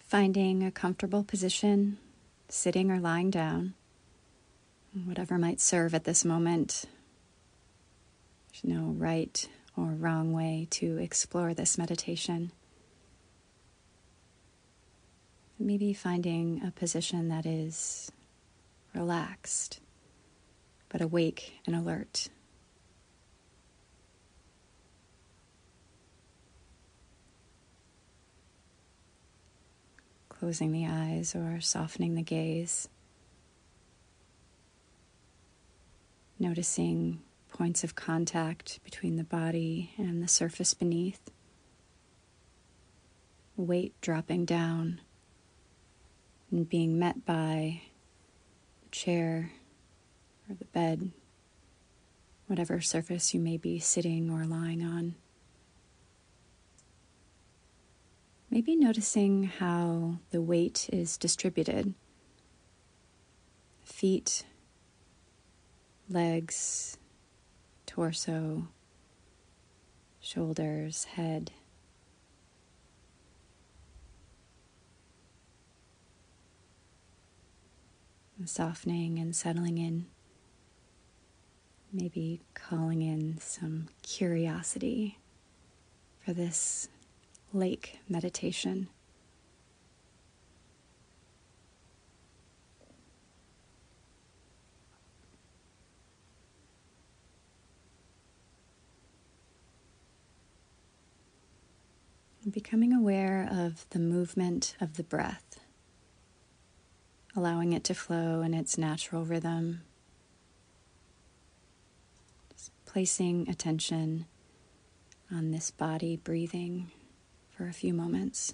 finding a comfortable position, sitting or lying down, whatever might serve at this moment. There's no right or wrong way to explore this meditation. Maybe finding a position that is relaxed, but awake and alert. Closing the eyes or softening the gaze. Noticing points of contact between the body and the surface beneath. Weight dropping down and being met by the chair or the bed, whatever surface you may be sitting or lying on. Maybe noticing how the weight is distributed. Feet, legs, torso, shoulders, head. And softening and settling in. Maybe calling in some curiosity for this lake meditation. Becoming aware of the movement of the breath, allowing it to flow in its natural rhythm. Just placing attention on this body breathing for a few moments.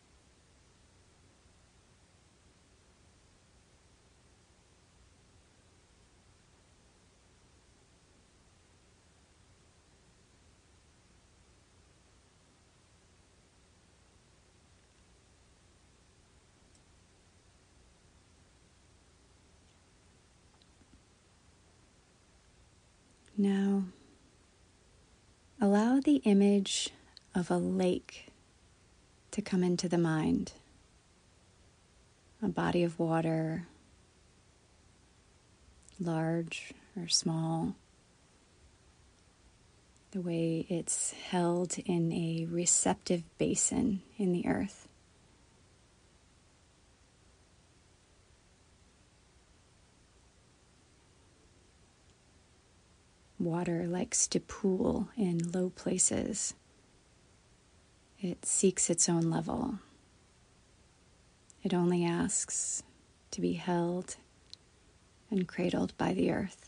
Now, allow the image of a lake to come into the mind. A body of water, large or small. The way it's held in a receptive basin in the earth. Water likes to pool in low places. It seeks its own level. It only asks to be held and cradled by the earth.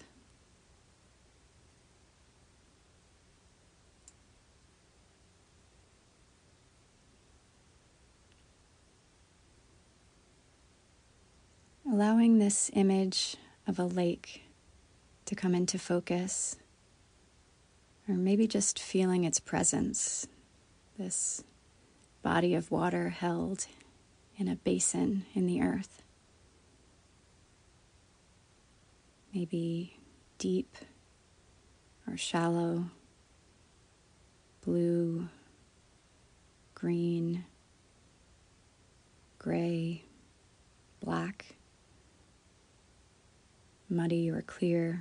Allowing this image of a lake to come into focus, or maybe just feeling its presence, this body of water held in a basin in the earth. Maybe deep or shallow, blue, green, gray, black, muddy or clear.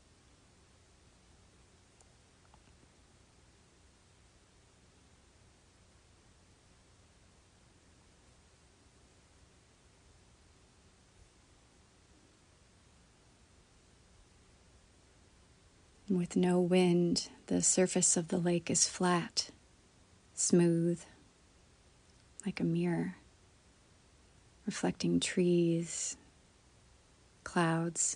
With no wind, the surface of the lake is flat, smooth, like a mirror, reflecting trees, clouds.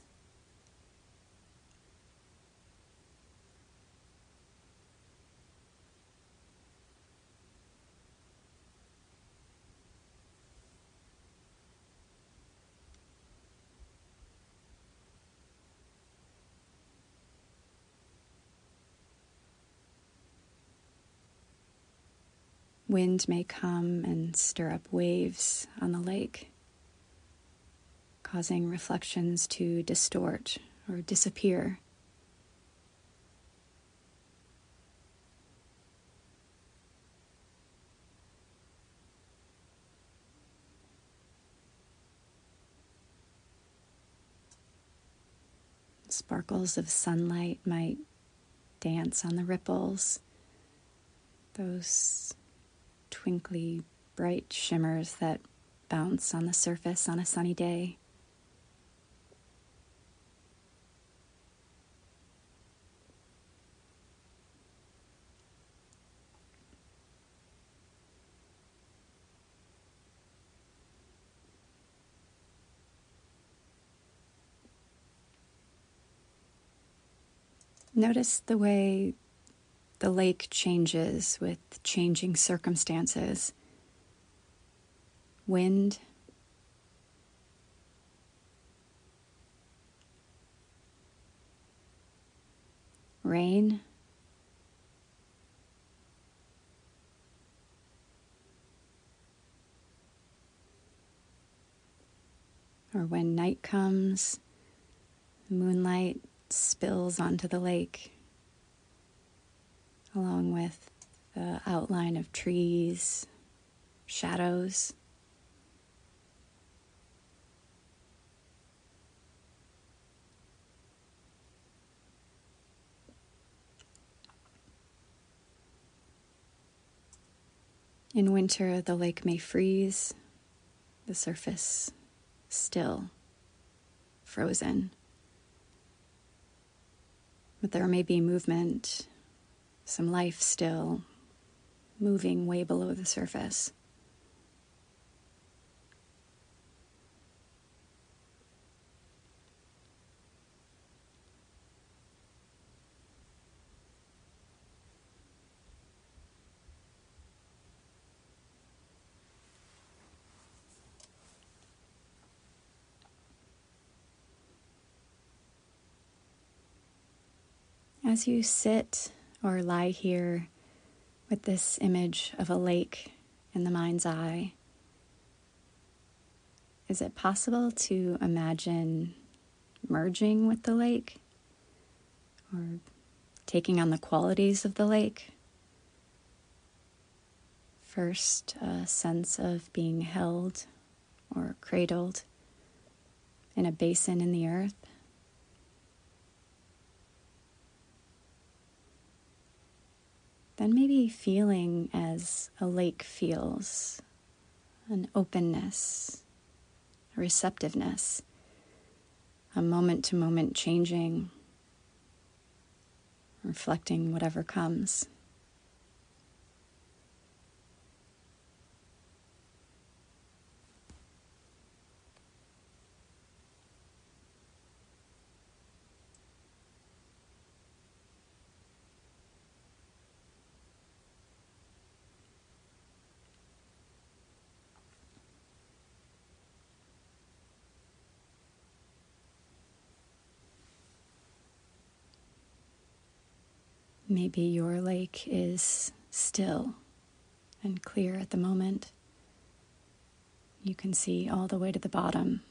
Wind may come and stir up waves on the lake, causing reflections to distort or disappear. Sparkles of sunlight might dance on the ripples, those twinkly, bright shimmers that bounce on the surface on a sunny day. Notice the way the lake changes with changing circumstances. Wind, rain, or when night comes, moonlight spills onto the lake, along with the outline of trees, shadows. In winter, the lake may freeze, the surface still, frozen. But there may be movement, some life still, moving way below the surface. As you sit or lie here with this image of a lake in the mind's eye, is it possible to imagine merging with the lake or taking on the qualities of the lake? First, a sense of being held or cradled in a basin in the earth. Then maybe feeling as a lake feels, an openness, a receptiveness, a moment-to-moment changing, reflecting whatever comes. Maybe your lake is still and clear at the moment. You can see all the way to the bottom.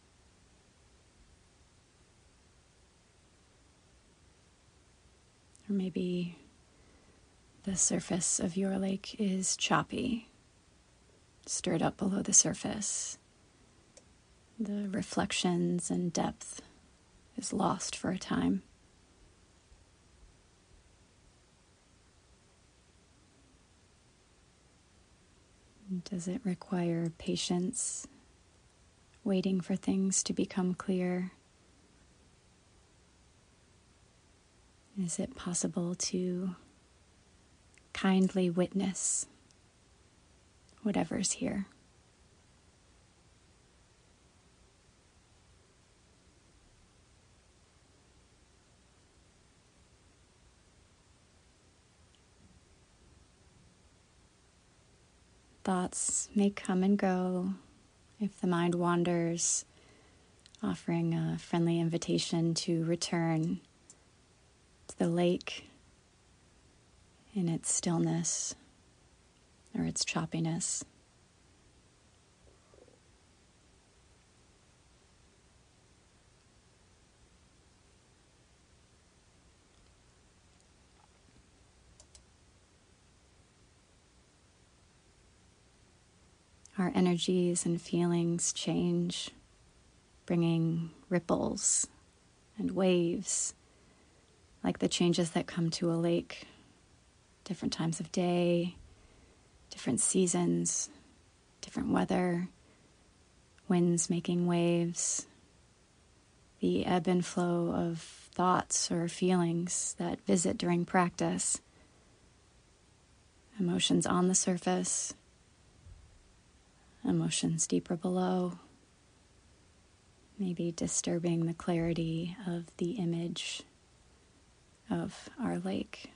Or maybe the surface of your lake is choppy, stirred up below the surface. The reflections and depth is lost for a time. Does it require patience, waiting for things to become clear? Is it possible to kindly witness whatever's here? Thoughts may come and go if the mind wanders, offering a friendly invitation to return to the lake in its stillness or its choppiness. Our energies and feelings change, bringing ripples and waves, like the changes that come to a lake, different times of day, different seasons, different weather, winds making waves, the ebb and flow of thoughts or feelings that visit during practice, emotions on the surface, emotions deeper below, maybe disturbing the clarity of the image of our lake.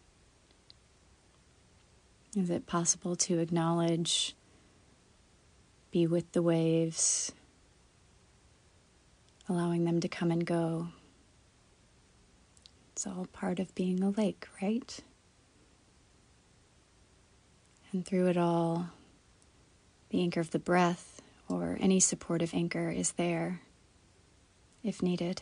Is it possible to acknowledge, be with the waves, allowing them to come and go? It's all part of being a lake, right? And through it all, the anchor of the breath or any supportive anchor is there if needed.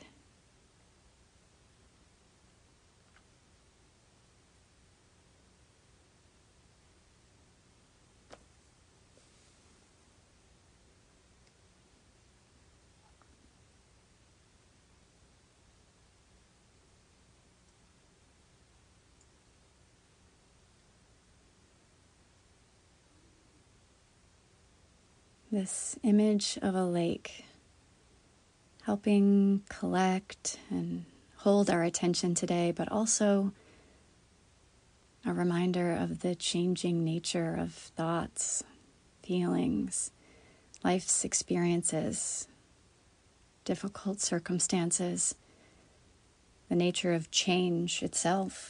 This image of a lake helping collect and hold our attention today, but also a reminder of the changing nature of thoughts, feelings, life's experiences, difficult circumstances, the nature of change itself,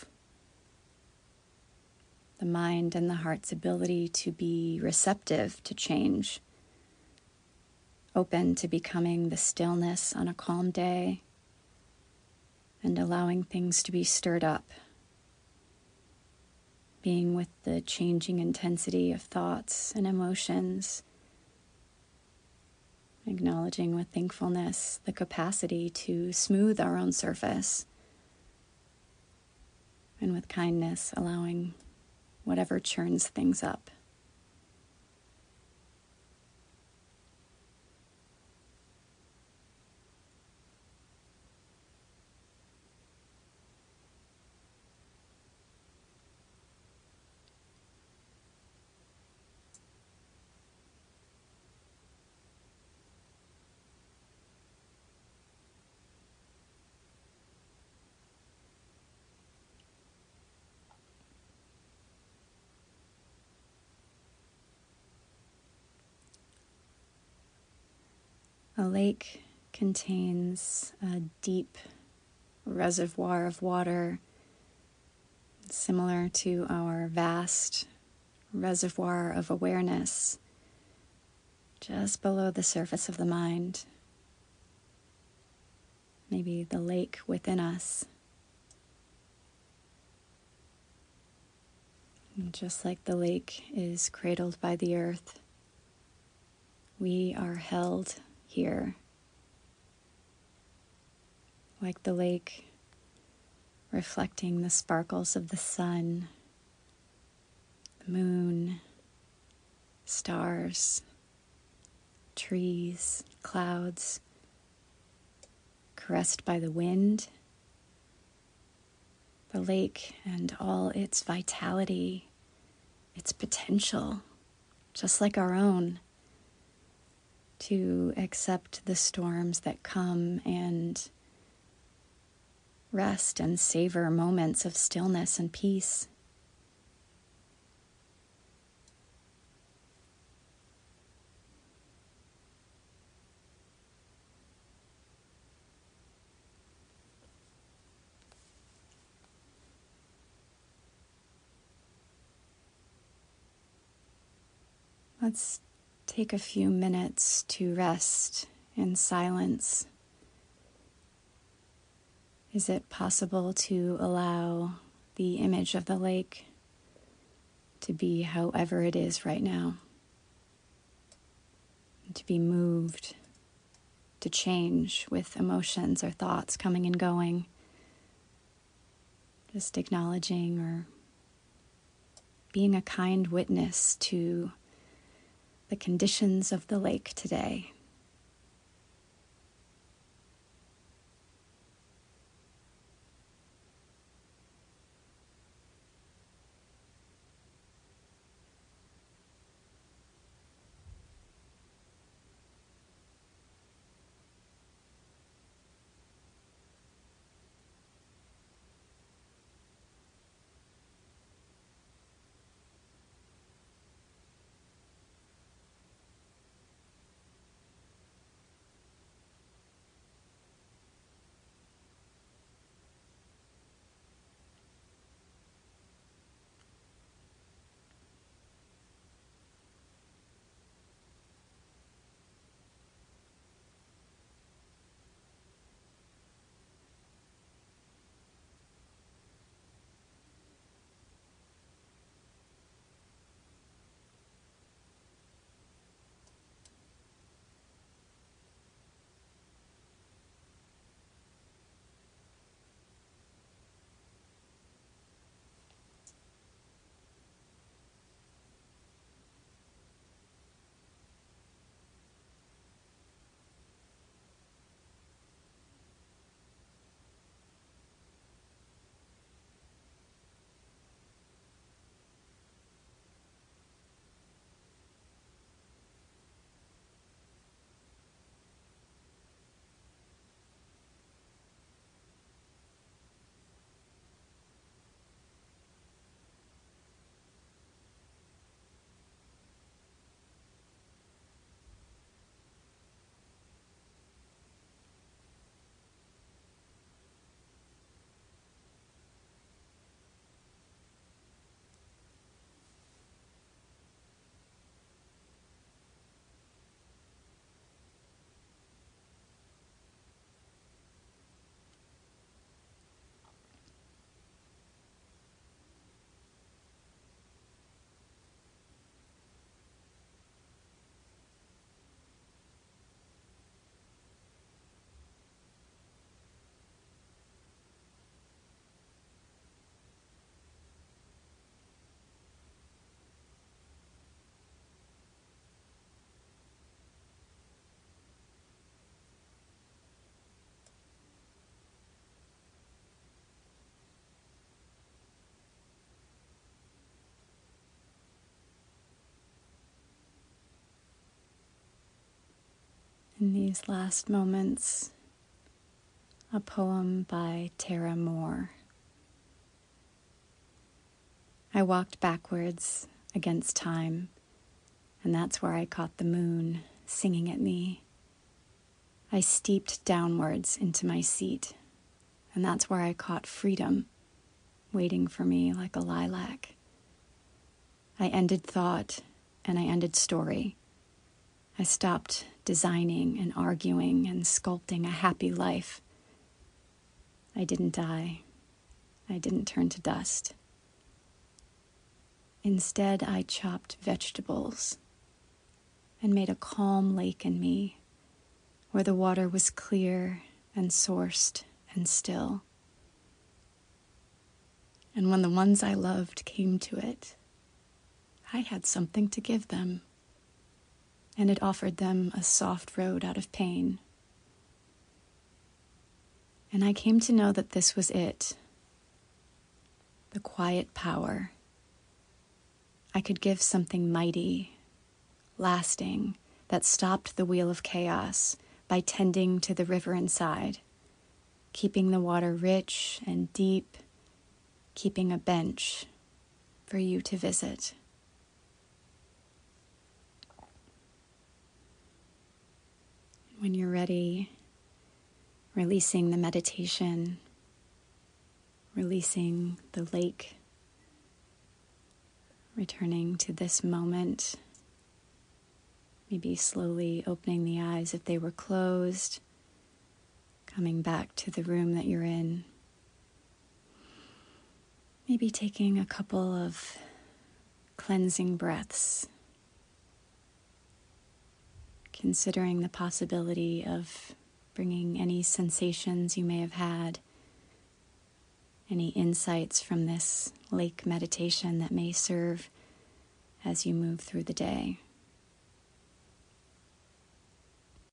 the mind and the heart's ability to be receptive to change, open to becoming the stillness on a calm day and allowing things to be stirred up, being with the changing intensity of thoughts and emotions, acknowledging with thankfulness the capacity to smooth our own surface, and with kindness allowing whatever churns things up. A lake contains a deep reservoir of water similar to our vast reservoir of awareness just below the surface of the mind. Maybe the lake within us. And just like the lake is cradled by the earth, we are held here. Like the lake, reflecting the sparkles of the sun, the moon, stars, trees, clouds, caressed by the wind. The lake and all its vitality, its potential, just like our own, to accept the storms that come and rest and savor moments of stillness and peace. Let's take a few minutes to rest in silence. Is it possible to allow the image of the lake to be however it is right now? To be moved, to change with emotions or thoughts coming and going. Just acknowledging or being a kind witness to the conditions of the lake today. In these last moments, a poem by Tara Moore. I walked backwards against time, and that's where I caught the moon singing at me. I steeped downwards into my seat, and that's where I caught freedom waiting for me like a lilac. I ended thought and I ended story. I stopped designing and arguing and sculpting a happy life. I didn't die. I didn't turn to dust. Instead, I chopped vegetables and made a calm lake in me where the water was clear and sourced and still. And when the ones I loved came to it, I had something to give them, and it offered them a soft road out of pain. And I came to know that this was it, the quiet power. I could give something mighty, lasting, that stopped the wheel of chaos by tending to the river inside, keeping the water rich and deep, keeping a bench for you to visit. When you're ready, releasing the meditation, releasing the lake, returning to this moment, maybe slowly opening the eyes if they were closed, coming back to the room that you're in. Maybe taking a couple of cleansing breaths, considering the possibility of bringing any sensations you may have had, any insights from this lake meditation that may serve as you move through the day.